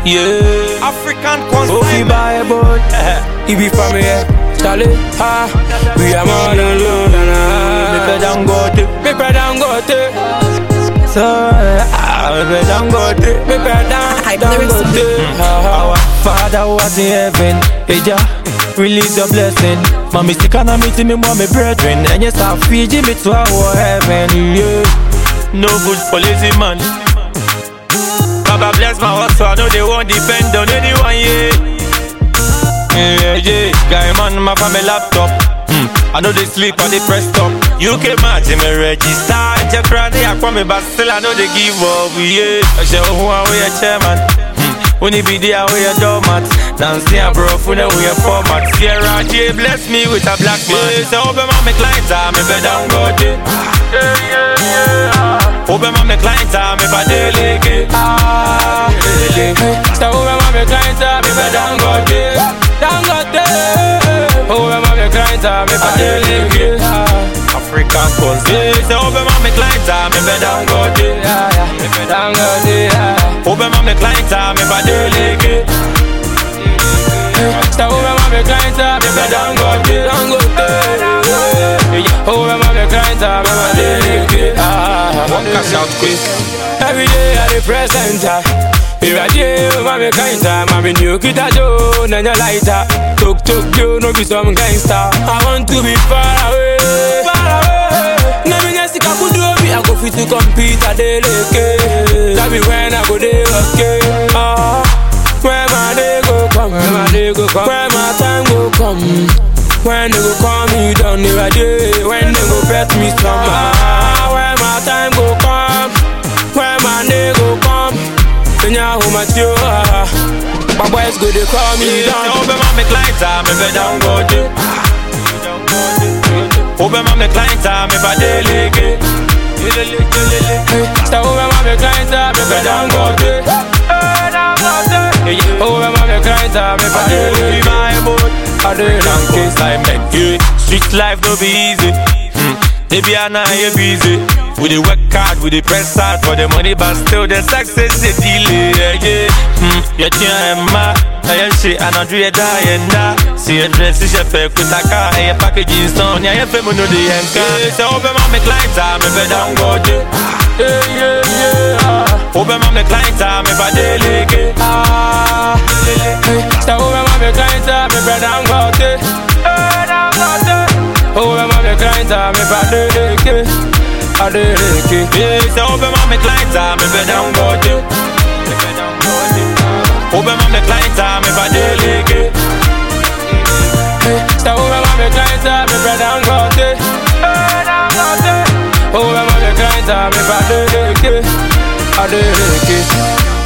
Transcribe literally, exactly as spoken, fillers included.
Yeah, African Kofi consignment. buy a boat. He be from here, Charlie. Ah, we are more than London. Me pay down go to, me pay down go to. So ah, me pay down go to, me pay down down go to. Our Father was in heaven, Eja, release your blessing. Mommy stick on me to me, mommy brethren, and yes I Fiji me to our heaven. Yeah, no good for lazy man. Baba bless my heart so I know they won't depend on anyone, yeah. Yeah, yeah, guy man, my family laptop. Hmm. I know they sleep or they press stop. U K match, me register. Check crowd, they are coming, but still I know they give up, yeah. I say, who are we a chairman? Hmm. When he be there, we a doormat. Dancing a bro, who know we a format. Sierra J bless me with a black man. So open my make lines, me better don't go there. Yeah, yeah, yeah. Open my make lines, me better delege. Ah, so open my make lines, me better don't go there. Don't go there. Open my make lines, me better delege. African consignment. So open my make lines, me better don't go there. Me better don't go there. Open my make lines, me better delege. So open my make lines, me better don't go there. Don't go there. Open my make lines, me better delege. One cash out quick. Every day I the presenter. Here I do, mommy kind time. I'm in new kita Joe, nanya lighter. Tuk tuk you, no be some gangster. I want to be far away, far away. Never get sick, I could do it. I go fit to compete at the lake. That be when I go there, okay. Ah, where my day go come, where my day go come, where my time go come. When they go call me down, here I do. When they go bet me some. Ah, where my time go come, where my day go come. Senya who much you are. My boys go they call me down. Open my make lines, me better don't go there. Open my make lines, me better delege. So open my make lines, me better don't go there. Open my make lines, me better delege. My boat, I do it on consignment. Yeah, street life no be easy. Hmm. They be a night you busy. We dey work hard, we dey press hard for the money, but still the success is delay. Yeah, hmm. You can't ma, I shit, and I do you die and die. See a dress, is your fair, cause I can't have packaging stone. Yeah, you feel me no the anchor. So open my make lines, me better don't go there. Yeah, yeah, yeah. Open my make lines, me better delege. Ah, so open my make lines, me better don't go there. Open my make lines, me better delege. I do it, yeah. So open my make lines, me better don't go there. Open my make lines, me better delege. So open my make lines, me better don't go there. Open my make lines, me better delege. I do it.